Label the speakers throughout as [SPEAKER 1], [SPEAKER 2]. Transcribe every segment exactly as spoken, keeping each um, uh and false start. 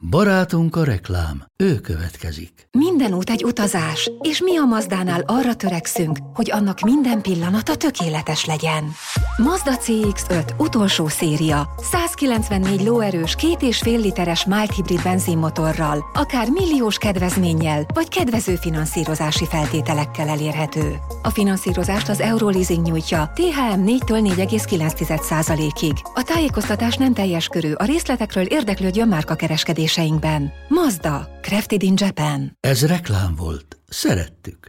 [SPEAKER 1] Barátunk a reklám, ő következik.
[SPEAKER 2] Minden út egy utazás, és mi a Mazdánál arra törekszünk, hogy annak minden pillanata tökéletes legyen. Mazda cé iksz öt utolsó széria, százkilencvennégy lóerős, két és fél literes mild hibrid benzinmotorral, akár milliós kedvezménnyel, vagy kedvező finanszírozási feltételekkel elérhető. A finanszírozást az Euroleasing nyújtja, té há em négytől négy egész kilenc százalékig. A tájékoztatás nem teljes körű, a részletekről érdeklődjön márkakereskedéseinkben. Mazda, crafted in Japan.
[SPEAKER 1] Ez reklám volt. Szerettük.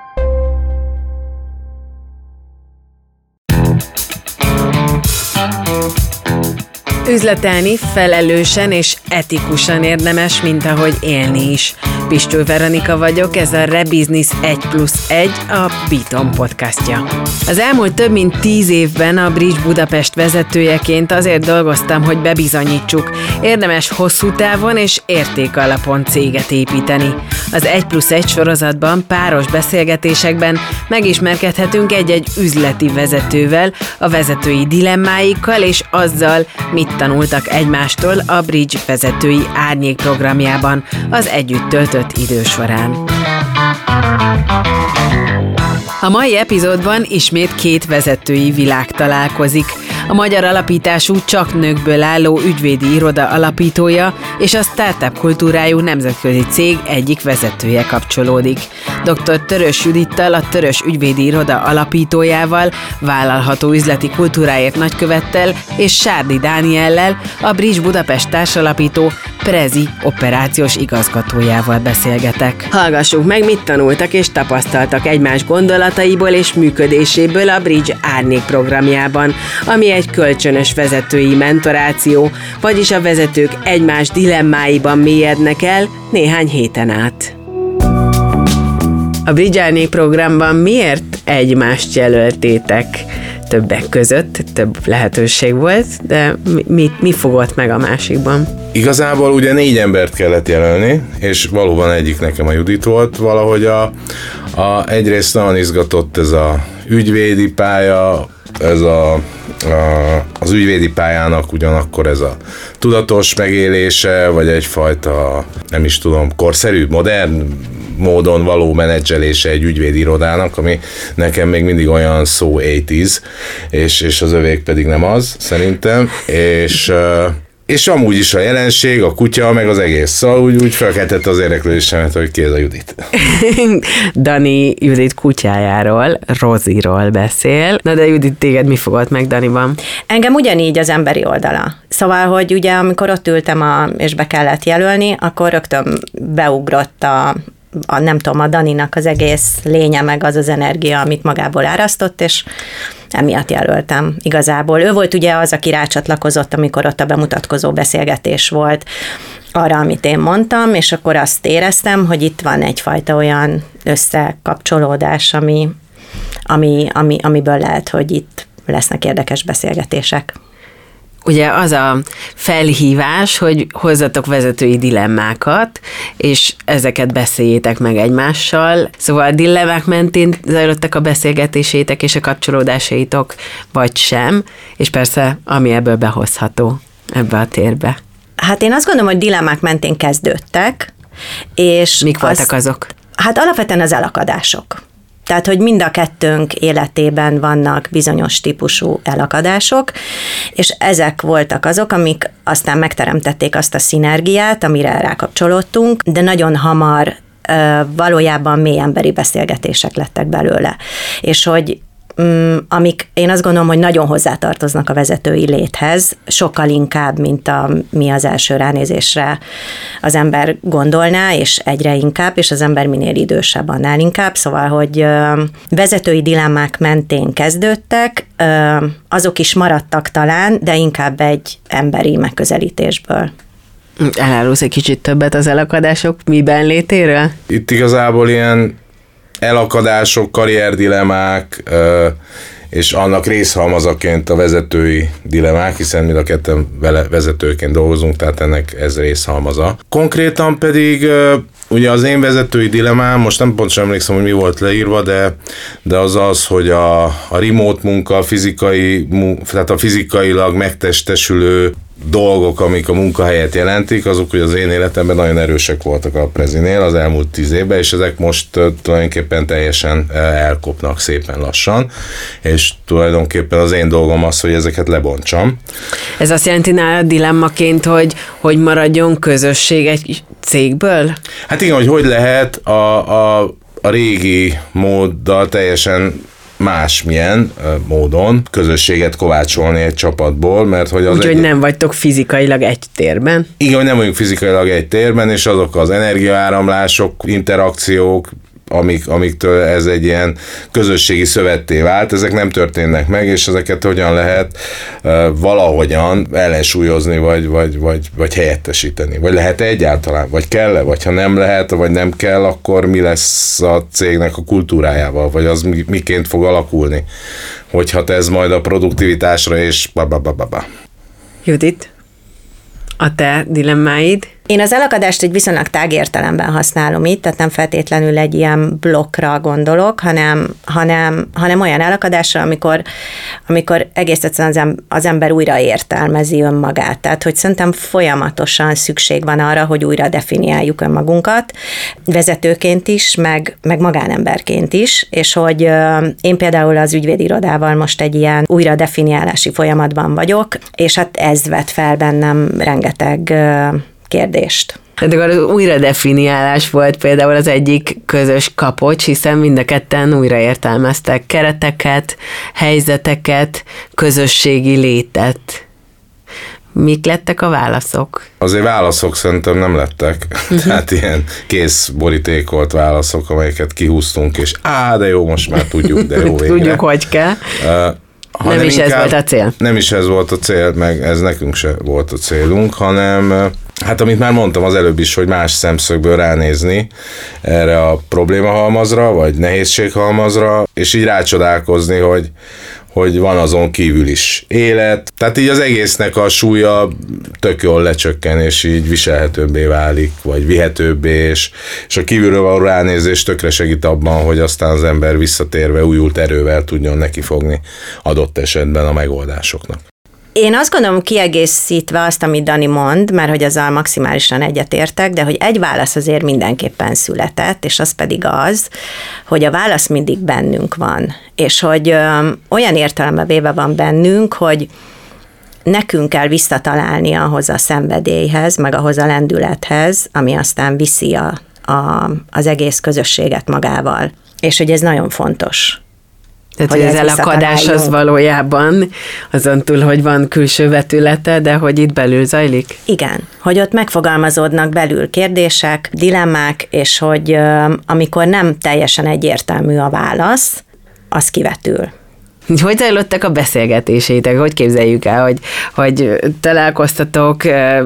[SPEAKER 3] Üzletelni felelősen és etikusan érdemes, mint ahogy élni is. Pistő Veronika vagyok, ez a Rebusiness egy plusz egy, a Beaton podcastja. Az elmúlt több mint tíz évben a Bridge Budapest vezetőjeként azért dolgoztam, hogy bebizonyítsuk, érdemes hosszú távon és értékalapon céget építeni. Az egy plusz egy sorozatban, páros beszélgetésekben megismerkedhetünk egy-egy üzleti vezetővel, a vezetői dilemmáikkal és azzal, mit tanultak egymástól a Bridge vezetői árnyék programjában az együtt töltött idő során. A mai epizódban ismét két vezetői világ találkozik. A magyar alapítású, csak nőkből álló ügyvédi iroda alapítója és a startup kultúrájú nemzetközi cég egyik vezetője kapcsolódik. doktor Törös Judittal, a Törös ügyvédi iroda alapítójával, vállalható üzleti kultúráért nagykövettel és Sárdi Dániellel, a Bridge Budapest társalapító Prezi operációs igazgatójával beszélgetek. Hallgassuk meg, mit tanultak és tapasztaltak egymás gondolataiból és működéséből a Bridge árnyék programjában, ami egy kölcsönös vezetői mentoráció, vagyis a vezetők egymás dilemmáiban mélyednek el néhány héten át. A Bridge árnyék programban miért egymást jelöltétek? Többek között, több lehetőség volt, de mi, mi, mi fogott meg a másikban?
[SPEAKER 4] Igazából ugye négy embert kellett jelölni, és valóban egyik nekem a Judit volt. Valahogy a, a, egyrészt nagyon izgatott ez a ügyvédi pálya, ez a, a, az ügyvédi pályának ugyanakkor ez a tudatos megélése, vagy egyfajta, nem is tudom, korszerű, modern módon való menedzselése egy ügyvédi irodának, ami nekem még mindig olyan szó nyolcvanas, és, és az övék pedig nem az, szerintem, és és amúgy is a jelenség, a kutya, meg az egész. Szóval úgy, úgy felkeltette az érdeklődésemet, hogy ki ez a Judit.
[SPEAKER 3] Dani Judit kutyájáról, Roziról beszél. Na de Judit, téged mi fogott meg Daniban?
[SPEAKER 5] Engem ugyanígy az emberi oldala. Szóval, hogy ugye amikor ott ültem a, és be kellett jelölni, akkor rögtön beugrott a A, nem tudom, a Daninak az egész lénye, meg az az energia, amit magából árasztott, és emiatt jelöltem igazából. Ő volt ugye az, aki rácsatlakozott, amikor ott a bemutatkozó beszélgetés volt arra, amit én mondtam, és akkor azt éreztem, hogy itt van egyfajta olyan összekapcsolódás, ami, ami, ami, amiből lehet, hogy itt lesznek érdekes beszélgetések.
[SPEAKER 3] Ugye az a felhívás, hogy hozzatok vezetői dilemmákat, és ezeket beszéljétek meg egymással. Szóval a dilemmák mentén zajlottak a beszélgetésétek és a kapcsolódásaitok, vagy sem, és persze, ami ebből behozható ebbe a térbe.
[SPEAKER 5] Hát én azt gondolom, hogy dilemmák mentén kezdődtek, és...
[SPEAKER 3] Mik voltak az, azok?
[SPEAKER 5] Hát alapvetően az elakadások. Tehát, hogy mind a kettőnk életében vannak bizonyos típusú elakadások, és ezek voltak azok, amik aztán megteremtették azt a szinergiát, amire rákapcsolódtunk, de nagyon hamar valójában mély emberi beszélgetések lettek belőle. És hogy amik én azt gondolom, hogy nagyon hozzátartoznak a vezetői léthez, sokkal inkább, mint a, mi az első ránézésre az ember gondolná, és egyre inkább, és az ember minél idősebb, annál inkább. Szóval, hogy vezetői dilemmák mentén kezdődtek, azok is maradtak talán, de inkább egy emberi megközelítésből.
[SPEAKER 3] Elárulsz egy kicsit többet az elakadások miben létéről?
[SPEAKER 4] Itt igazából ilyen elakadások, karrierdilemmák, és annak részhalmazaként a vezetői dilemmák, hiszen mind a ketten vele vezetőként dolgozunk, tehát ennek ez részhalmaza. Konkrétan pedig ugye az én vezetői dilemmám, most nem pontosan emlékszem, hogy mi volt leírva, de, de az az, hogy a, a remote munka, a fizikai, tehát a fizikailag megtestesülő dolgok, amik a munkahelyet jelentik, azok, hogy az én életemben nagyon erősek voltak a Prezinél az elmúlt tíz évben, és ezek most tulajdonképpen teljesen elkopnak szépen lassan, és tulajdonképpen az én dolgom az, hogy ezeket lebontsam.
[SPEAKER 3] Ez azt jelenti nálad dilemmaként, hogy, hogy maradjon közösség egy cégből?
[SPEAKER 4] Hát igen, hogy hogy lehet a, a, a régi móddal teljesen másmilyen módon közösséget kovácsolni egy csapatból, mert hogy az...
[SPEAKER 3] Úgyhogy
[SPEAKER 4] egy...
[SPEAKER 3] nem vagytok fizikailag egy térben?
[SPEAKER 4] Igen, hogy nem vagyunk fizikailag egy térben, és azok az energiaáramlások, interakciók, amik, amiktől ez egy ilyen közösségi szövetté vált, ezek nem történnek meg, és ezeket hogyan lehet uh, valahogyan ellensúlyozni, vagy, vagy, vagy, vagy helyettesíteni. Vagy lehet-e egyáltalán, vagy kell-e, vagy ha nem lehet, vagy nem kell, akkor mi lesz a cégnek a kultúrájával, vagy az miként fog alakulni. Hogy hat ez majd a produktivitásra, és bababababa.
[SPEAKER 3] Judit, a te dilemmáid?
[SPEAKER 5] Én az elakadást egy viszonylag tág értelemben használom itt, tehát nem feltétlenül egy ilyen blokkra gondolok, hanem, hanem, hanem olyan elakadásra, amikor, amikor egész egyszerűen az ember újra értelmezi önmagát. Tehát, hogy szerintem folyamatosan szükség van arra, hogy újra definiáljuk önmagunkat, vezetőként is, meg, meg magánemberként is, és hogy én például az ügyvédirodával most egy ilyen újra definiálási folyamatban vagyok, és hát ez vet fel bennem rengeteg kérdést.
[SPEAKER 3] Hát akkor az újra definiálás volt például az egyik közös kapocs, hiszen mind a ketten újra értelmeztek kereteket, helyzeteket, közösségi létet. Mik lettek a válaszok?
[SPEAKER 4] Azért válaszok szerintem nem lettek. Uh-huh. Tehát ilyen kész borítékolt válaszok, amelyeket kihúztunk, és á, de jó, most már tudjuk, de jó végre.
[SPEAKER 3] Tudjuk, hogy kell. Uh, nem, nem is inkább, ez volt a cél.
[SPEAKER 4] Nem is ez volt a cél, meg ez nekünk se volt a célunk, hanem hát amit már mondtam az előbb is, hogy más szemszögből ránézni erre a problémahalmazra, vagy nehézséghalmazra, és így rácsodálkozni, hogy, hogy van azon kívül is élet. Tehát így az egésznek a súlya tök jól lecsökken, és így viselhetőbbé válik, vagy vihetőbbé, és, és a kívülről való ránézés tökre segít abban, hogy aztán az ember visszatérve újult erővel tudjon nekifogni adott esetben a megoldásoknak.
[SPEAKER 5] Én azt gondolom, kiegészítve azt, amit Dani mond, mert hogy azzal maximálisan egyetértek, de hogy egy válasz azért mindenképpen született, és az pedig az, hogy a válasz mindig bennünk van, és hogy ö, olyan értelemben véve van bennünk, hogy nekünk kell visszatalálni ahhoz a szenvedélyhez, meg ahhoz a lendülethez, ami aztán viszi a, a, az egész közösséget magával. És hogy ez nagyon fontos.
[SPEAKER 3] Tehát, hogy, hogy az elakadás az valójában azon túl, hogy van külső vetülete, de hogy itt belül zajlik?
[SPEAKER 5] Igen, hogy ott megfogalmazódnak belül kérdések, dilemmák, és hogy euh, amikor nem teljesen egyértelmű a válasz, az kivetül.
[SPEAKER 3] Hogy zajlottak a beszélgetésétek? Hogy képzeljük el, hogy, hogy találkoztatok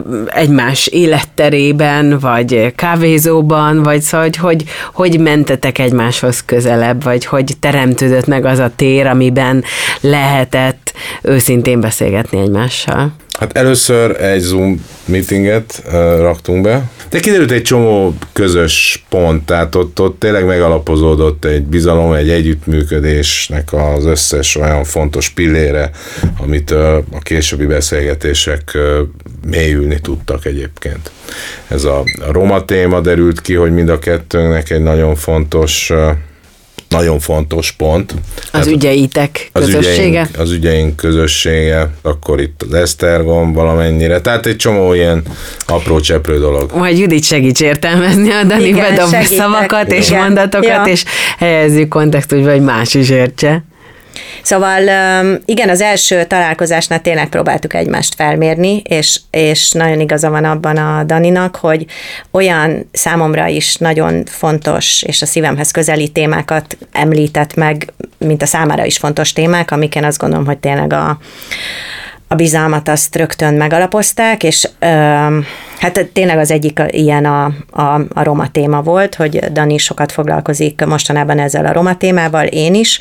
[SPEAKER 3] egymás életterében, vagy kávézóban, vagy szóval, hogy, hogy hogy mentetek egymáshoz közelebb, vagy hogy teremtődött meg az a tér, amiben lehetett őszintén beszélgetni egymással?
[SPEAKER 4] Hát először egy Zoom meetinget uh, raktunk be, de kiderült egy csomó közös pont, tehát ott, ott tényleg megalapozódott egy bizalom, egy együttműködésnek az összes olyan fontos pillére, amit uh, a későbbi beszélgetések uh, mélyülni tudtak egyébként. Ez a, a roma téma derült ki, hogy mind a kettőnknek egy nagyon fontos uh, Nagyon fontos pont.
[SPEAKER 3] Az hát ügyeitek közössége?
[SPEAKER 4] Az ügyeink, az ügyeink közössége, akkor itt az Esztergom valamennyire, tehát egy csomó ilyen apró cseprő dolog.
[SPEAKER 3] Majd Judit segíts értelmezni, a Dani bedob szavakat és igen. mondatokat, ja. és helyezzük kontextusba, hogy más is értse.
[SPEAKER 5] Szóval igen, az első találkozásnál tényleg próbáltuk egymást felmérni, és, és nagyon igaza van abban a Daninak, hogy olyan számomra is nagyon fontos, és a szívemhez közeli témákat említett meg, mint a számára is fontos témák, amiken azt gondolom, hogy tényleg a, a bizalmat azt rögtön megalapozták, és ö, hát tényleg az egyik ilyen a, a, a roma téma volt, hogy Dani sokat foglalkozik mostanában ezzel a roma témával, én is.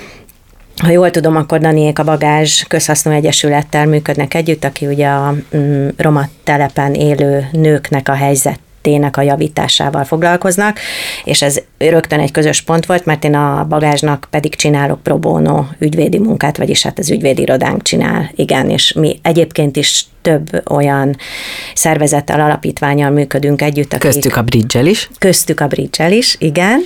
[SPEAKER 5] Ha jól tudom, akkor Daniék a Bagázs Közhasznú Egyesülettel működnek együtt, aki ugye a mm, roma telepen élő nőknek a helyzetének a javításával foglalkoznak, és ez rögtön egy közös pont volt, mert én a Bagázsnak pedig csinálok pro bono ügyvédi munkát, vagyis hát az ügyvédi irodánk csinál, igen, és mi egyébként is több olyan szervezettel, alapítvánnyal működünk együtt. Akik,
[SPEAKER 3] köztük a Bridge-el is.
[SPEAKER 5] Köztük a Bridge-el is, igen.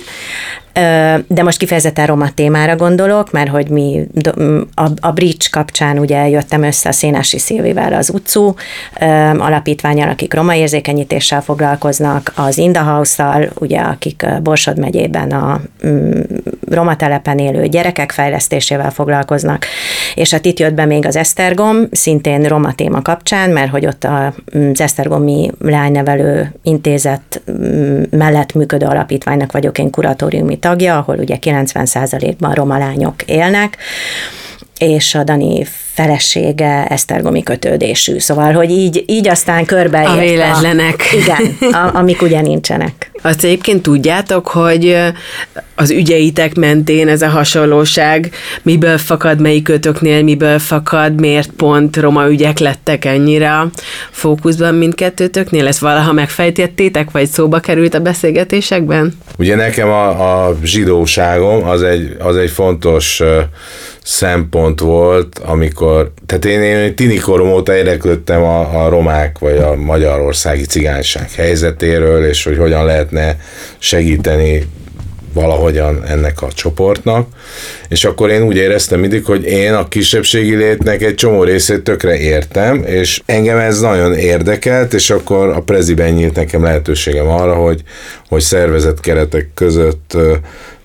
[SPEAKER 5] De most kifejezetten roma témára gondolok, mert hogy mi a, a Bridge kapcsán ugye jöttem össze a Szénási Szilvivel, az utcú alapítvánnyal, akik roma érzékenyítéssel foglalkoznak, az In the House-szal, ugye, akik Borsod megyében a roma telepen élő gyerekek fejlesztésével foglalkoznak, és hát itt jött be még az Esztergom, szintén roma téma kapcsán, mert hogy ott az Esztergomi Leánynevelő Intézet mellett működő alapítványnak vagyok én kuratóriumi tagja, ahol ugye kilencven százalékban roma lányok élnek, és a Dani felesége esztergomi kötődésű. Szóval, hogy így, így aztán körbeért
[SPEAKER 3] a véletlenek.
[SPEAKER 5] A, igen, a, amik ugye nincsenek.
[SPEAKER 3] Azt egyébként tudjátok, hogy az ügyeitek mentén ez a hasonlóság miből fakad, melyik kötöknél miből fakad, miért pont roma ügyek lettek ennyire a fókuszban mindkettőtöknél? Ezt valaha megfejtettétek, vagy szóba került a beszélgetésekben?
[SPEAKER 4] Ugye nekem a, a zsidóságom az egy, az egy fontos uh, szempont volt, amikor, tehát én, én tinikorom óta érdeklődtem a, a romák, vagy a magyarországi cigányság helyzetéről, és hogy hogyan lehetne segíteni valahogyan ennek a csoportnak, és akkor én úgy éreztem mindig, hogy én a kisebbségi létnek egy csomó részét tökre értem, és engem ez nagyon érdekelt, és akkor a Preziben nyílt nekem lehetőségem arra, hogy, hogy szervezett keretek között uh,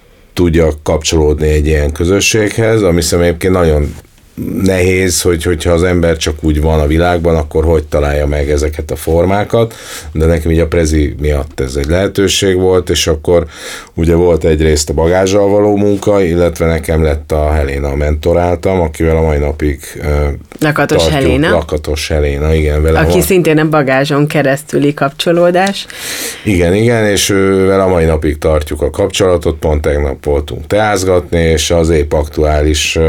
[SPEAKER 4] tudjak kapcsolódni egy ilyen közösséghez, ami szerintem egyébként nagyon nehéz, hogy, hogyha az ember csak úgy van a világban, akkor hogy találja meg ezeket a formákat, de nekem így a Prezi miatt ez egy lehetőség volt, és akkor ugye volt egyrészt a bagázsal való munka, illetve nekem lett a Helena, a mentoráltam, akivel a mai napig
[SPEAKER 3] Lakatos
[SPEAKER 4] tartjuk,
[SPEAKER 3] Helena.
[SPEAKER 4] Lakatos Helena, igen. Vele
[SPEAKER 3] Aki
[SPEAKER 4] van.
[SPEAKER 3] szintén a bagázson keresztüli kapcsolódás.
[SPEAKER 4] Igen, igen, és ővel a mai napig tartjuk a kapcsolatot, pont tegnap voltunk teázgatni, és az épp aktuális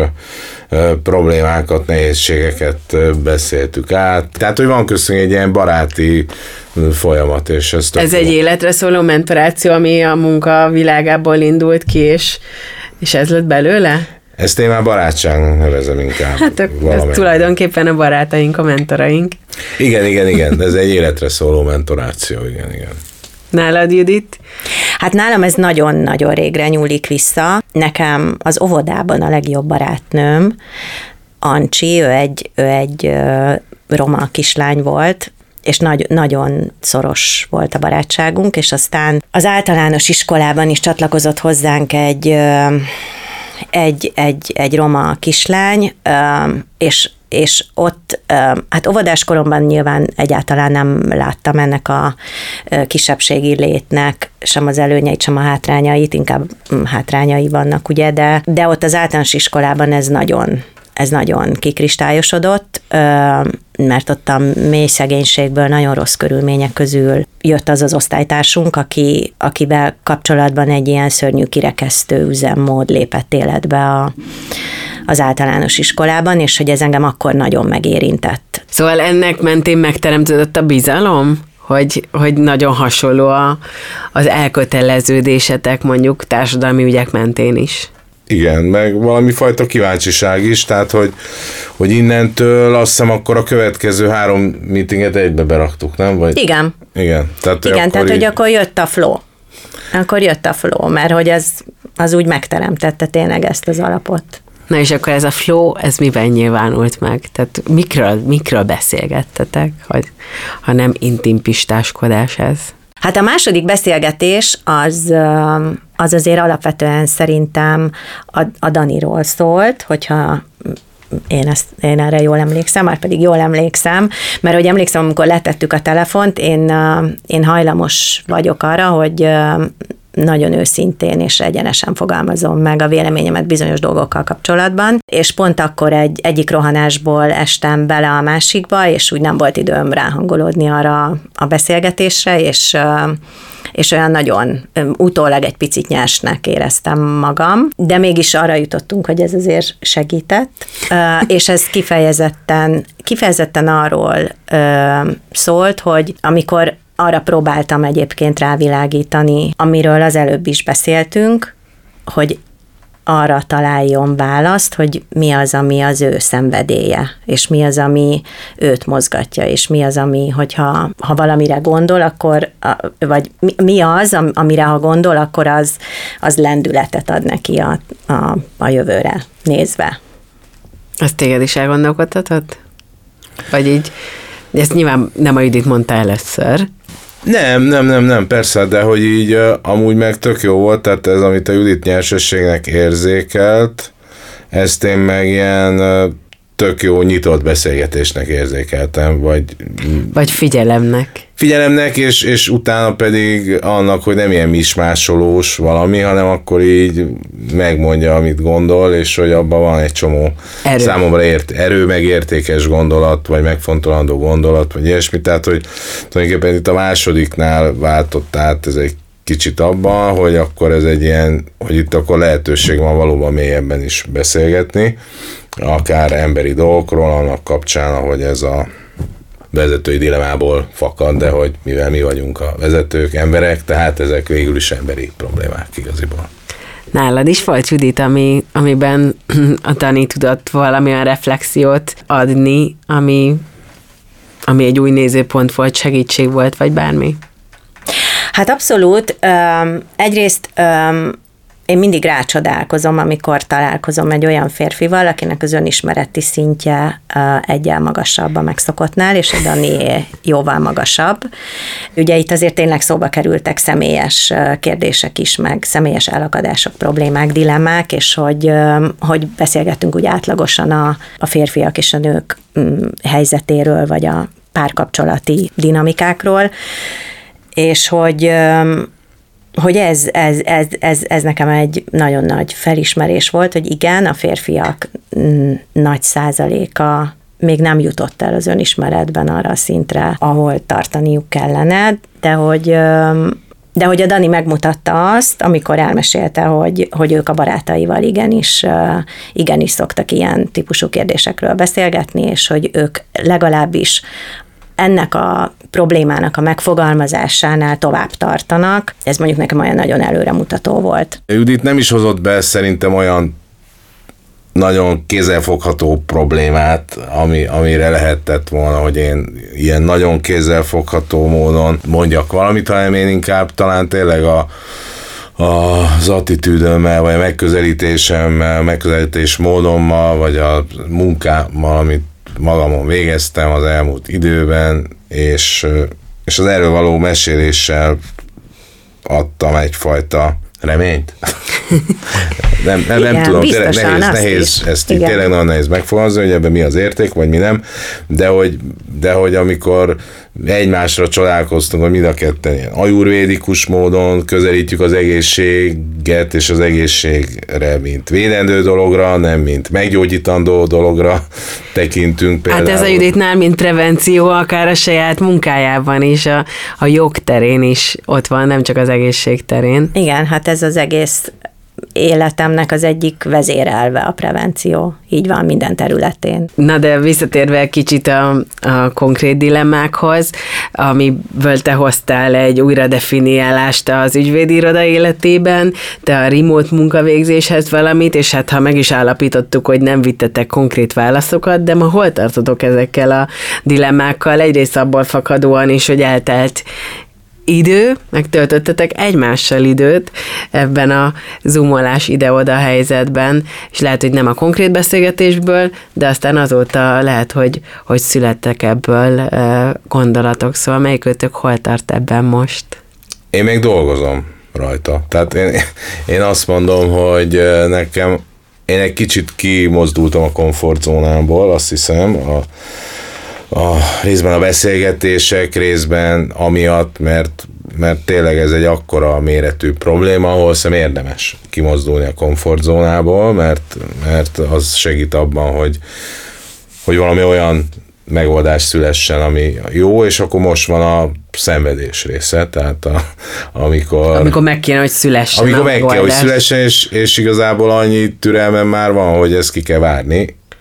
[SPEAKER 4] problémákat, nehézségeket beszéltük át. Tehát, hogy van köztünk egy ilyen baráti folyamat, és ez
[SPEAKER 3] Ez egy életre szóló mentoráció, ami a munka világából indult ki, és, és ez lett belőle?
[SPEAKER 4] Ezt én már barátságnak nevezem inkább.
[SPEAKER 3] Hát ez tulajdonképpen a barátaink, a mentoraink.
[SPEAKER 4] Igen, igen, igen, ez egy életre szóló mentoráció, igen, igen.
[SPEAKER 3] Nálad, Judit?
[SPEAKER 5] Hát nálam ez nagyon-nagyon régre nyúlik vissza. Nekem az óvodában a legjobb barátnőm, Ancsi, ő egy, ő egy roma kislány volt, és nagy, nagyon szoros volt a barátságunk, és aztán az általános iskolában is csatlakozott hozzánk egy, egy, egy, egy roma kislány, és és ott, hát óvodás koromban nyilván egyáltalán nem láttam ennek a kisebbségi létnek sem az előnyeit, sem a hátrányait, inkább hátrányai vannak, ugye, de, de ott az általános iskolában ez nagyon, ez nagyon kikristályosodott, mert ott a mély szegénységből, nagyon rossz körülmények közül jött az az osztálytársunk, aki, akivel kapcsolatban egy ilyen szörnyű kirekesztő üzemmód lépett életbe a, az általános iskolában, és hogy ez engem akkor nagyon megérintett.
[SPEAKER 3] Szóval ennek mentén megteremtődött a bizalom? Hogy, hogy nagyon hasonló a, az elköteleződésetek mondjuk társadalmi ügyek mentén is.
[SPEAKER 4] Igen, meg valami fajta kíváncsiság is, tehát hogy, hogy innentől azt hiszem akkor a következő három meetinget egybe beraktuk, nem? Vagy?
[SPEAKER 5] Igen.
[SPEAKER 4] Igen, tehát,
[SPEAKER 5] Igen,
[SPEAKER 4] akkor
[SPEAKER 5] tehát
[SPEAKER 4] így...
[SPEAKER 5] hogy akkor jött a flow. Akkor jött a flow, mert hogy ez az úgy megteremtette tényleg ezt az alapot.
[SPEAKER 3] Na és akkor ez a flow, ez miben nyilvánult meg? Tehát mikről, mikről beszélgettetek, hogy, ha nem intim pistáskodás ez?
[SPEAKER 5] Hát a második beszélgetés az, az azért alapvetően szerintem a, a Daniról szólt, hogyha én, ezt, én erre jól emlékszem, már pedig jól emlékszem, mert hogy emlékszem, amikor letettük a telefont, én, én hajlamos vagyok arra, hogy nagyon őszintén és egyenesen fogalmazom meg a véleményemet bizonyos dolgokkal kapcsolatban, és pont akkor egy, egyik rohanásból estem bele a másikba, és úgy nem volt időm ráhangolódni arra a beszélgetésre, és, és olyan nagyon utólag egy picit nyersnek éreztem magam, de mégis arra jutottunk, hogy ez azért segített, és ez kifejezetten, kifejezetten arról szólt, hogy amikor arra próbáltam egyébként rávilágítani, amiről az előbb is beszéltünk, hogy arra találjon választ, hogy mi az, ami az ő szenvedélye, és mi az, ami őt mozgatja, és mi az, ami, hogyha ha valamire gondol, akkor, vagy mi az, amire ha gondol, akkor az, az lendületet ad neki a, a, a jövőre nézve.
[SPEAKER 3] Ezt téged is elgondolkodtatott? Vagy így, ezt nyilván nem a Judit mondta először.
[SPEAKER 4] Nem, nem, nem, nem, persze, de hogy így uh, amúgy meg tök jó volt, tehát ez, amit a Judit nyersességnek érzékelt, ezt én meg ilyen uh, tök jó nyitott beszélgetésnek érzékeltem, vagy...
[SPEAKER 3] Vagy figyelemnek.
[SPEAKER 4] Figyelemnek, és, és utána pedig annak, hogy nem ilyen mismásolós valami, hanem akkor így megmondja, amit gondol, és hogy abban van egy csomó erő. Számomra ért, erő, meg értékes gondolat, vagy megfontolandó gondolat, vagy ilyesmi. Tehát, hogy tulajdonképpen itt a másodiknál váltott át ez egy kicsit abban, hogy akkor ez egy ilyen, hogy itt akkor lehetőség van valóban mélyebben is beszélgetni, akár emberi dolgokról, annak kapcsán, ahogy ez a vezetői dilemából fakad, de hogy mivel mi vagyunk a vezetők, emberek, tehát ezek végül is emberi problémák igaziból.
[SPEAKER 3] Nálad is volt, Judit, ami, amiben a Dani tudott valamilyen reflexiót adni, ami, ami egy új nézőpont volt, segítség volt, vagy bármi?
[SPEAKER 5] Hát abszolút. Um, egyrészt um, én mindig rácsodálkozom, amikor találkozom egy olyan férfival, akinek az önismereti szintje egyel magasabb a megszokottnál, és a Dani jóval magasabb. Ugye itt azért tényleg szóba kerültek személyes kérdések is, meg személyes elakadások, problémák, dilemmák, és hogy, hogy beszélgettünk úgy átlagosan a, a férfiak és a nők helyzetéről, vagy a párkapcsolati dinamikákról, és hogy hogy ez, ez, ez, ez, ez nekem egy nagyon nagy felismerés volt, hogy igen, a férfiak nagy százaléka még nem jutott el az önismeretben arra a szintre, ahol tartaniuk kellene, de hogy, de hogy a Dani megmutatta azt, amikor elmesélte, hogy, hogy ők a barátaival igenis, igenis szoktak ilyen típusú kérdésekről beszélgetni, és hogy ők legalábbis ennek a problémának a megfogalmazásánál tovább tartanak. Ez mondjuk nekem olyan nagyon előremutató volt.
[SPEAKER 4] Judit nem is hozott be szerintem olyan nagyon kézzelfogható problémát, ami, amire lehetett volna, hogy én ilyen nagyon kézzelfogható módon mondjak valamit, hanem én inkább talán tényleg a, a, az attitűdömmel, vagy a megközelítésemmel, megközelítés módommal, vagy a munkámmal, amit magamon végeztem az elmúlt időben, és, és az erről való meséléssel adtam egyfajta reményt. nem, nem,
[SPEAKER 5] igen,
[SPEAKER 4] nem tudom, tényleg nehéz, nehéz
[SPEAKER 5] is.
[SPEAKER 4] ezt így tényleg nagyon nehéz megfogalmazni, hogy ebben mi az érték, vagy mi nem, de hogy, de hogy amikor egymásra csodálkoztunk, hogy mind a ketten ilyen ajurvédikus módon közelítjük az egészséget és az egészségre, mint védendő dologra, nem mint meggyógyítandó dologra tekintünk például.
[SPEAKER 3] Hát ez a Juditnál, mint prevenció, akár a saját munkájában is, a, a jogterén is ott van, nem csak az egészség terén.
[SPEAKER 5] Igen, hát ez az egész életemnek az egyik vezérelve a prevenció. Így van minden területén.
[SPEAKER 3] Na de visszatérve kicsit a, a konkrét dilemmákhoz, amiből te hoztál egy újra definiálást az ügyvédiroda életében, te a remote munkavégzéshez valamit, és hát ha meg is állapítottuk, hogy nem vittetek konkrét válaszokat, de ma hol tartotok ezekkel a dilemmákkal? Egyrészt abból fakadóan is, hogy eltelt idő, megtöltöttetek egymással időt ebben a zoomolás ide-oda helyzetben, és lehet, hogy nem a konkrét beszélgetésből, de aztán azóta lehet, hogy, hogy születtek ebből uh, gondolatok, szóval melyikőtök hol tart ebben most?
[SPEAKER 4] Én még dolgozom rajta. Tehát én, én azt mondom, hogy nekem, én egy kicsit kimozdultam a komfortzónámból, azt hiszem, a a részben a beszélgetések, részben amiatt, mert, mert tényleg ez egy akkora méretű probléma, ahol szerintem érdemes kimozdulni a komfortzónából, mert, mert az segít abban, hogy, hogy valami olyan megoldás szülessen, ami jó, és akkor most van a szenvedés része, tehát a, amikor...
[SPEAKER 3] Amikor meg kéne, hogy szülessen
[SPEAKER 4] Amikor meg kell, hogy szülessen, és, és igazából annyi türelmem már van, hogy ezt ki kell várni,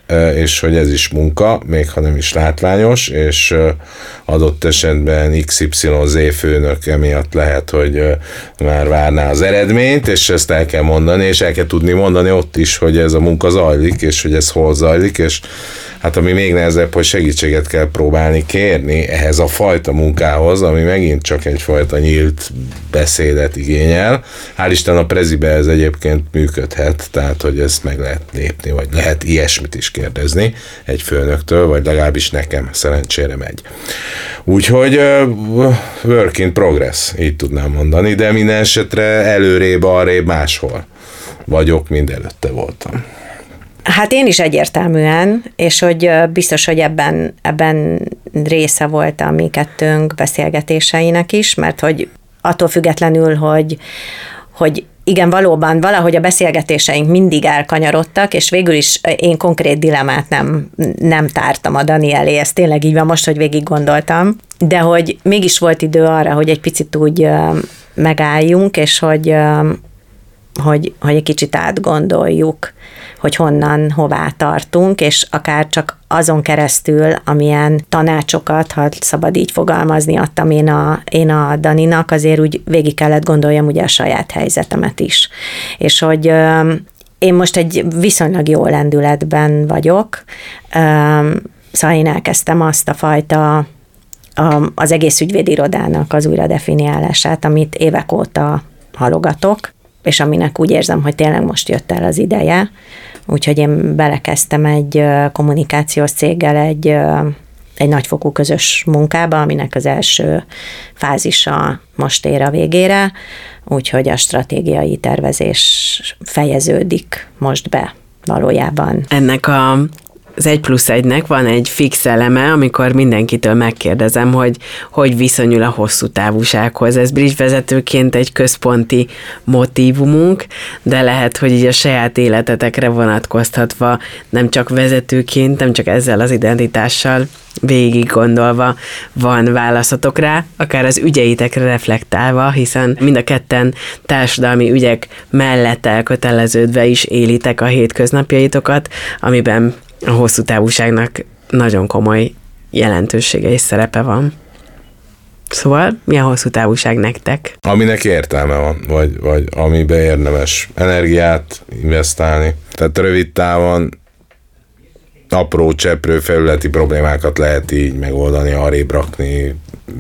[SPEAKER 4] és hogy ez is munka, még ha nem is látványos, és adott esetben iksz ipszilon zé főnök emiatt lehet, hogy már várná az eredményt, és ezt el kell mondani, és el kell tudni mondani ott is, hogy ez a munka zajlik, és hogy ez hol zajlik, és hát ami még nehezebb, hogy segítséget kell próbálni kérni ehhez a fajta munkához, ami megint csak egyfajta nyílt beszédet igényel. Hál' Isten a prezibe ez egyébként működhet, tehát hogy ezt meg lehet lépni, vagy lehet ilyesmit is kérdezni egy főnöktől, vagy legalábbis nekem szerencsére megy. Úgyhogy uh, work in progress, így tudnám mondani, de minden esetre előrébb, arrébb máshol vagyok, mint előtte voltam.
[SPEAKER 5] Hát én is egyértelműen, és hogy biztos, hogy ebben, ebben része volt a mi kettőnk beszélgetéseinek is, mert hogy attól függetlenül, hogy, hogy igen, valóban valahogy a beszélgetéseink mindig elkanyarodtak, és végül is én konkrét dilemmát nem, nem tártam a Dani elé, ez tényleg így van most, hogy végig gondoltam, de hogy mégis volt idő arra, hogy egy picit úgy megálljunk, és hogy, hogy, hogy egy kicsit átgondoljuk, hogy honnan, hová tartunk, és akár csak azon keresztül, amilyen tanácsokat, ha szabad így fogalmazni, adtam én a, én a Daninak, azért úgy végig kellett gondoljam ugye a saját helyzetemet is. És hogy ö, én most egy viszonylag jó lendületben vagyok, ö, szóval én elkezdtem azt a fajta a, az egész ügyvédirodának az újra definiálását, amit évek óta halogatok, és aminek úgy érzem, hogy tényleg most jött el az ideje. Úgyhogy én belekezdtem egy kommunikációs céggel egy, egy nagyfokú közös munkába, aminek az első fázisa most ér a végére, úgyhogy a stratégiai tervezés fejeződik most be valójában.
[SPEAKER 3] Ennek a az egy plusz egynek van egy fix eleme, amikor mindenkitől megkérdezem, hogy hogy viszonyul a hosszú távúsághoz. Ez bridge vezetőként egy központi motívumunk, de lehet, hogy így a saját életetekre vonatkoztatva, nem csak vezetőként, nem csak ezzel az identitással végig gondolva van válaszotok rá, akár az ügyeitekre reflektálva, hiszen mind a ketten társadalmi ügyek mellett elköteleződve is élitek a hétköznapjaitokat, amiben a hosszú távúságnak nagyon komoly jelentősége és szerepe van. Szóval mi a hosszú távúság nektek?
[SPEAKER 4] Aminek értelme van, vagy, vagy amiben érdemes energiát investálni. Tehát rövid távon apró, cseprő, felületi problémákat lehet így megoldani, arrébb rakni,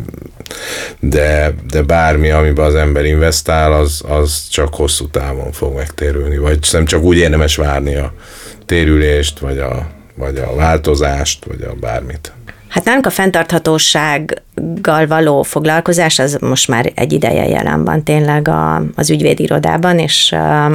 [SPEAKER 4] de, de bármi, amiben az ember investál, az, az csak hosszú távon fog megtérülni, vagy nem csak úgy érdemes várni a térülést, vagy a, vagy a változást, vagy a bármit.
[SPEAKER 5] Hát nálunk a fenntarthatósággal való foglalkozás az most már egy ideje jelen van tényleg a, az ügyvédirodában, és,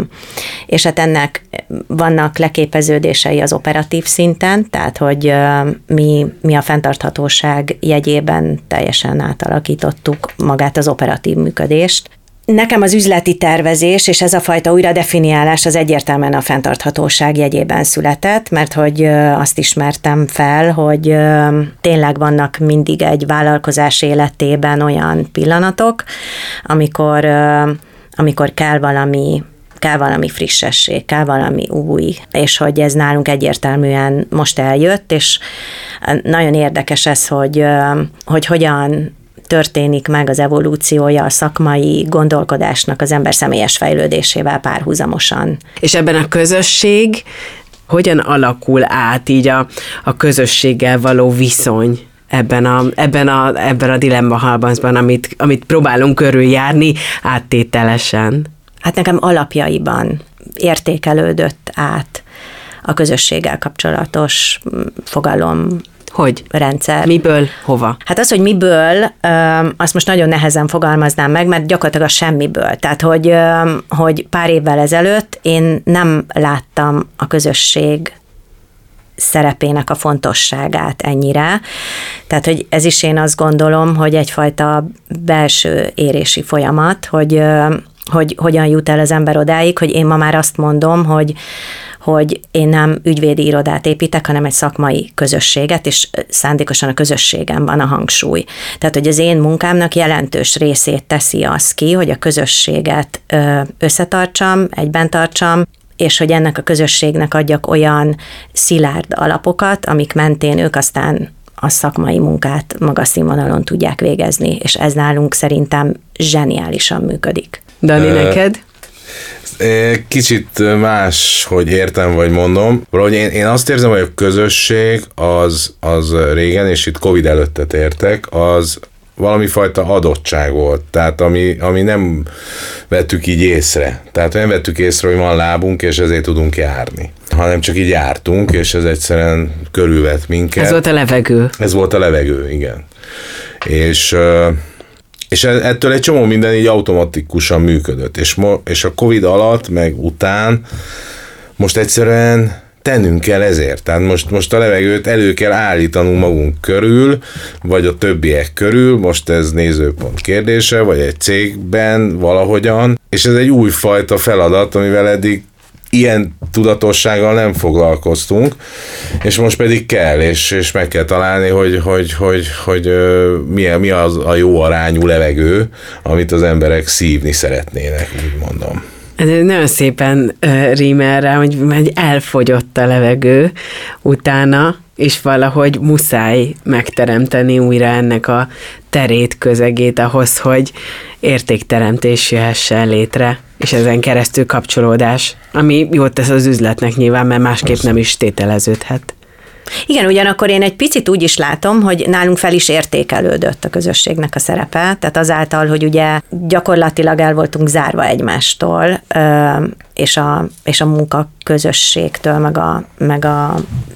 [SPEAKER 5] és hát ennek vannak leképeződései az operatív szinten, tehát hogy mi, mi a fenntarthatóság jegyében teljesen átalakítottuk magát az operatív működést. Nekem az üzleti tervezés és ez a fajta újradefiniálás az egyértelműen a fenntarthatóság jegyében született, mert hogy azt ismertem fel, hogy tényleg vannak mindig egy vállalkozás életében olyan pillanatok, amikor, amikor kell valami kell valami frissesség, kell valami új, és hogy ez nálunk egyértelműen most eljött, és nagyon érdekes ez, hogy, hogy hogyan történik meg az evolúciója a szakmai gondolkodásnak az ember személyes fejlődésével párhuzamosan.
[SPEAKER 3] És ebben a közösség hogyan alakul át így a, a közösséggel való viszony ebben a, ebben a, ebben a dilemmahalmazban, amit, amit próbálunk körüljárni áttételesen? Hát nekem alapjaiban értékelődött át a közösséggel kapcsolatos fogalom, hogy?
[SPEAKER 5] Rendszer.
[SPEAKER 3] Miből, hova?
[SPEAKER 5] Hát az, hogy miből, azt most nagyon nehezen fogalmaznám meg, mert gyakorlatilag a semmiből. Tehát, hogy, hogy pár évvel ezelőtt én nem láttam a közösség szerepének a fontosságát ennyire. Tehát, hogy ez is én azt gondolom, hogy egyfajta belső érési folyamat, hogy, hogy hogyan jut el az ember odáig, hogy én ma már azt mondom, hogy hogy én nem ügyvédi irodát építek, hanem egy szakmai közösséget, és szándékosan a közösségem van a hangsúly. Tehát, hogy az én munkámnak jelentős részét teszi az ki, hogy a közösséget összetartsam, egyben tartsam, és hogy ennek a közösségnek adjak olyan szilárd alapokat, amik mentén ők aztán a szakmai munkát magas színvonalon tudják végezni, és ez nálunk szerintem zseniálisan működik.
[SPEAKER 3] Dani, uh, neked?
[SPEAKER 4] Kicsit más, hogy értem, vagy mondom. Valahogy én, én azt érzem, hogy a közösség az, az régen, és itt Covid előttet értek, az valami fajta adottság volt, tehát ami, ami nem vettük így észre. Tehát nem vettük észre, hogy van lábunk, és ezért tudunk járni. Hanem csak így jártunk, és ez egyszerűen körülvett minket.
[SPEAKER 3] Ez volt a levegő.
[SPEAKER 4] Ez volt a levegő, igen. És, és ettől egy csomó minden így automatikusan működött. És, mo, és a Covid alatt, meg után most egyszerűen tennünk kell ezért. Tehát most, most a levegőt elő kell állítanunk magunk körül, vagy a többiek körül, most ez nézőpont kérdése, vagy egy cégben valahogyan, és ez egy újfajta feladat, amivel eddig ilyen tudatossággal nem foglalkoztunk, és most pedig kell, és, és meg kell találni, hogy, hogy, hogy, hogy, hogy mi, mi az a jó arányú levegő, amit az emberek szívni szeretnének, úgy mondom.
[SPEAKER 3] Ez nagyon szépen uh, rímel rá, hogy, hogy elfogyott a levegő utána, és valahogy muszáj megteremteni újra ennek a terét, közegét ahhoz, hogy értékteremtés jöhessen létre, és ezen keresztül kapcsolódás, ami jót tesz az üzletnek nyilván, mert másképp nem is tételeződhet.
[SPEAKER 5] Igen, ugyanakkor én egy picit úgy is látom, hogy nálunk fel is értékelődött a közösségnek a szerepe, tehát azáltal, hogy ugye gyakorlatilag el voltunk zárva egymástól, és a, és a munkaközösségtől, meg a, meg a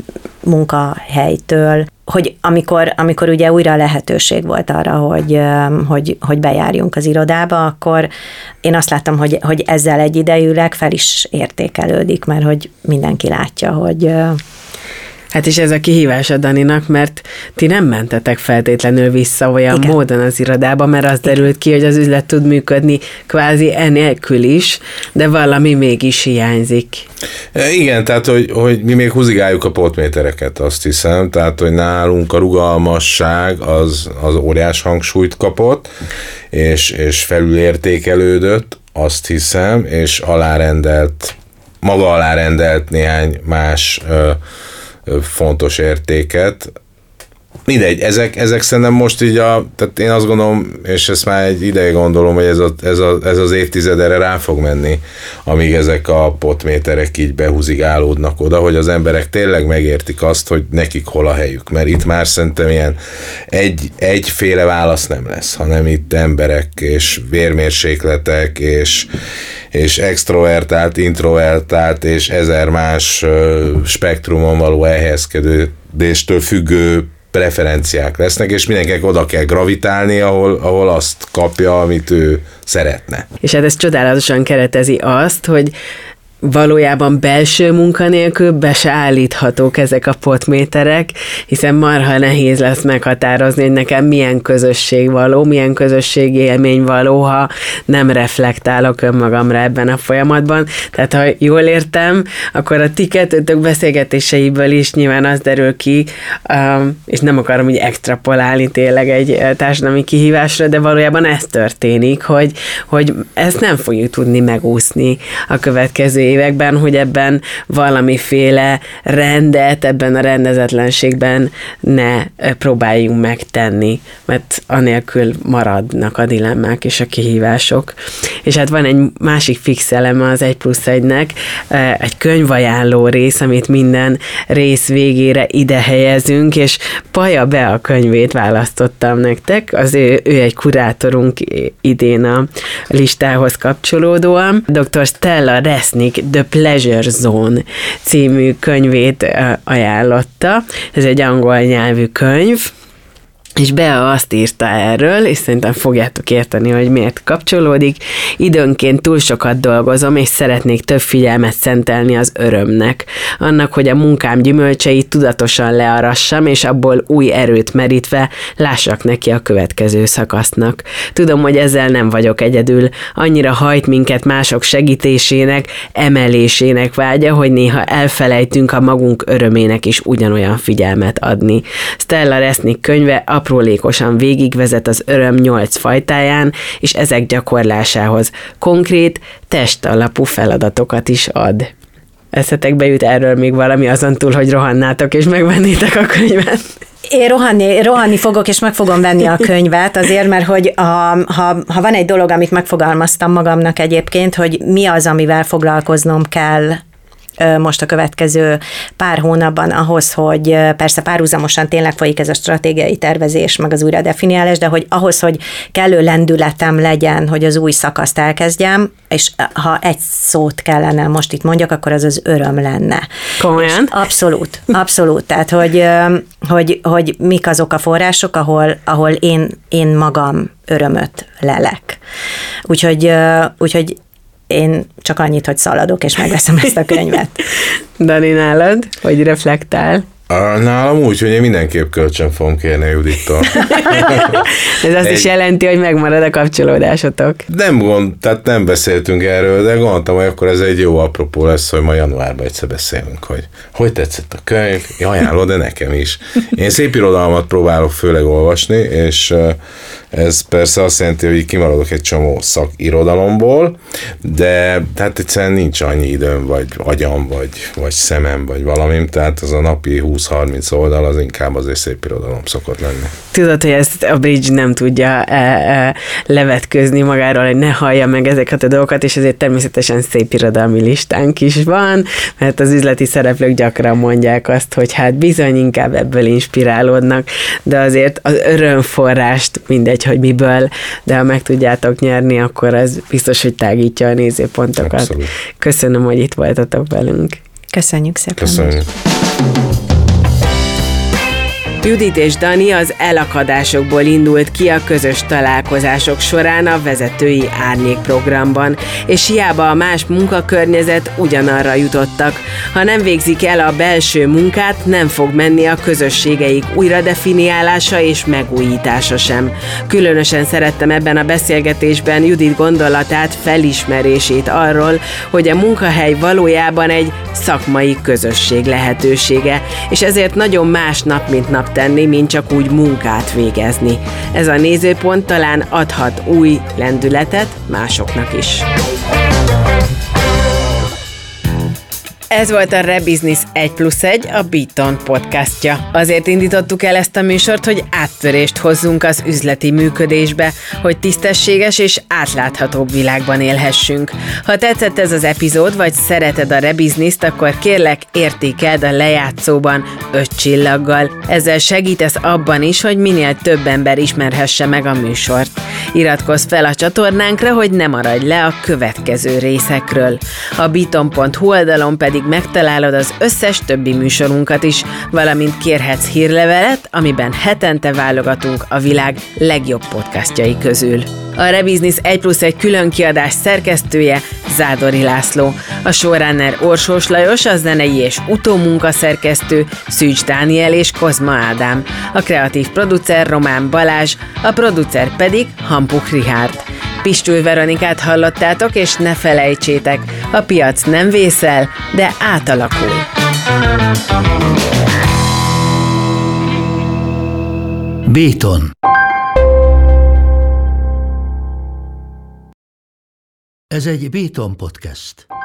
[SPEAKER 5] munkahelytől, hogy amikor, amikor ugye újra lehetőség volt arra, hogy, hogy, hogy bejárjunk az irodába, akkor én azt láttam, hogy, hogy ezzel egyidejűleg fel is értékelődik, mert hogy mindenki látja, hogy...
[SPEAKER 3] Hát és ez a kihívás a Daninak, mert ti nem mentetek feltétlenül vissza olyan Igen. módon az irodába, mert az derült ki, hogy az üzlet tud működni kvázi enélkül is, de valami mégis hiányzik.
[SPEAKER 4] Igen, tehát hogy, hogy mi még húzigáljuk a potmétereket, azt hiszem, tehát hogy nálunk a rugalmasság az, az óriás hangsúlyt kapott, és, és felülértékelődött, azt hiszem, és alárendelt, maga alárendelt néhány más ö, fontos értéket. Mindegy, ezek, ezek szerintem most így a, tehát én azt gondolom, és ezt már egy ideje gondolom, hogy ez, a, ez, a, ez az évtized erre rá fog menni, amíg ezek a potméterek így behúzigálódnak oda, hogy az emberek tényleg megértik azt, hogy nekik hol a helyük, mert itt már szerintem ilyen egy, egyféle válasz nem lesz, hanem itt emberek és vérmérsékletek és, és extrovertált, introvertált és ezer más spektrumon való elhelyezkedéstől függő preferenciák lesznek, és mindenkinek oda kell gravitálni, ahol, ahol azt kapja, amit ő szeretne.
[SPEAKER 3] És hát ez csodálatosan keretezi azt, hogy valójában belső munka nélkül be se állíthatók ezek a potméterek, hiszen marha nehéz lesz meghatározni, hogy nekem milyen közösség való, milyen közösségi élmény való, ha nem reflektálok önmagamra ebben a folyamatban. Tehát ha jól értem, akkor a ti kettőtök beszélgetéseiből is nyilván az derül ki, és nem akarom így extrapolálni tényleg egy társadalmi kihívásra, de valójában ez történik, hogy, hogy ezt nem fogjuk tudni megúszni a következő években, hogy ebben valamiféle rendet, ebben a rendezetlenségben ne próbáljunk megtenni, mert anélkül maradnak a dilemmák és a kihívások. És hát van egy másik fix eleme az egy plusz egynek, egy könyvajánló rész, amit minden rész végére ide helyezünk, és Paja be a könyvét választottam nektek, az ő, ő egy kurátorunk idén a listához kapcsolódóan. doktor Stella Resnick The Pleasure Zone című könyvét ajánlotta. Ez egy angol nyelvű könyv, és Bea azt írta erről, és szerintem fogjátok érteni, hogy miért kapcsolódik. Időnként túl sokat dolgozom, és szeretnék több figyelmet szentelni az örömnek. Annak, hogy a munkám gyümölcseit tudatosan learassam, és abból új erőt merítve lássak neki a következő szakasznak. Tudom, hogy ezzel nem vagyok egyedül. Annyira hajt minket mások segítésének, emelésének vágya, hogy néha elfelejtünk a magunk örömének is ugyanolyan figyelmet adni. Stella Resnick könyve aprólékosan végigvezet az öröm nyolc fajtáján, és ezek gyakorlásához konkrét, testalapú feladatokat is ad. eszetekbe jut erről még valami azon túl, hogy rohannátok és megvennétek a könyvet?
[SPEAKER 5] Én rohanni, rohanni fogok, és meg fogom venni a könyvet azért, mert hogy a, ha, ha van egy dolog, amit megfogalmaztam magamnak egyébként, hogy mi az, amivel foglalkoznom kell most a következő pár hónapban ahhoz, hogy persze párhuzamosan tényleg folyik ez a stratégiai tervezés, meg az újradefiniálás, de hogy ahhoz, hogy kellő lendületem legyen, hogy az új szakaszt elkezdjem, és ha egy szót kellene most itt mondjak, akkor az az öröm lenne.
[SPEAKER 3] Komolyan?
[SPEAKER 5] És abszolút, abszolút. Tehát, hogy, hogy, hogy mik azok a források, ahol, ahol én, én magam örömöt lelek. Úgyhogy, úgyhogy én csak annyit, hogy szaladok, és megveszem ezt a könyvet.
[SPEAKER 3] Dani, nálad? Hogy reflektál?
[SPEAKER 4] Nálam úgy, hogy én mindenképp kölcsön fogom kérni a Judittól.
[SPEAKER 3] Ez azt
[SPEAKER 4] Egy...
[SPEAKER 3] is jelenti, hogy megmarad a kapcsolódásotok.
[SPEAKER 4] Nem gond, tehát nem beszéltünk erről, de gondoltam, hogy akkor ez egy jó apropó lesz, hogy ma januárban egyszer beszélünk, hogy hogy tetszett a könyv, én ajánlom, de nekem is. Én szép irodalmat próbálok főleg olvasni, és ez persze azt jelenti, hogy kimaradok egy csomó szakirodalomból, de tehát egyszerűen nincs annyi időm, vagy agyam, vagy, vagy szemem, vagy valamim, tehát az a napi húsz-harminc oldal az inkább azért szép irodalom szokott lenni.
[SPEAKER 3] Tudod, hogy ezt a Bridge nem tudja e, e, levetközni magáról, hogy ne hallja meg ezeket a dolgokat, és ezért természetesen szép irodalmi listánk is van, mert az üzleti szereplők gyakran mondják azt, hogy hát bizony inkább ebből inspirálódnak, de azért az örömforrást mindegy, hogy miből, de ha meg tudjátok nyerni, akkor ez biztos, hogy tágítja a nézőpontokat.
[SPEAKER 4] Abszolút.
[SPEAKER 3] Köszönöm, hogy itt voltatok velünk.
[SPEAKER 5] Köszönjük szépen.
[SPEAKER 4] Köszönjük.
[SPEAKER 3] Judit és Dani az elakadásokból indult ki a közös találkozások során a vezetői árnyék programban, és hiába a más munkakörnyezet, ugyanarra jutottak. Ha nem végzik el a belső munkát, nem fog menni a közösségeik újradefiniálása és megújítása sem. Különösen szerettem ebben a beszélgetésben Judit gondolatát, felismerését arról, hogy a munkahely valójában egy szakmai közösség lehetősége, és ezért nagyon más nap, mint nap tenni, mint csak úgy munkát végezni. Ez a nézőpont talán adhat új lendületet másoknak is. Ez volt a Rebusiness egy plusz egy, a Beaton podcastja. Azért indítottuk el ezt a műsort, hogy áttörést hozzunk az üzleti működésbe, hogy tisztességes és átláthatóbb világban élhessünk. Ha tetszett ez az epizód, vagy szereted a Rebusiness-t, akkor kérlek, értékeld a lejátszóban öt csillaggal. Ezzel segítesz abban is, hogy minél több ember ismerhesse meg a műsort. Iratkozz fel a csatornánkra, hogy ne maradj le a következő részekről. A beaton pont hu oldalon pedig megtalálod az összes többi műsorunkat is, valamint kérhetsz hírlevelet, amiben hetente válogatunk a világ legjobb podcastjai közül. A Rebusiness egy plusz egy külön kiadás szerkesztője Zádori László, a showrunner Orsós Lajos, a zenei és utómunka szerkesztő Szűcs Dániel és Kozma Ádám, a kreatív producer Román Balázs, a producer pedig Hampuk Richárd. Pistül Veronikát hallottátok, és ne felejtsétek, a piac nem vészel, de átalakul.
[SPEAKER 1] Beaton. Ez egy Beaton podcast.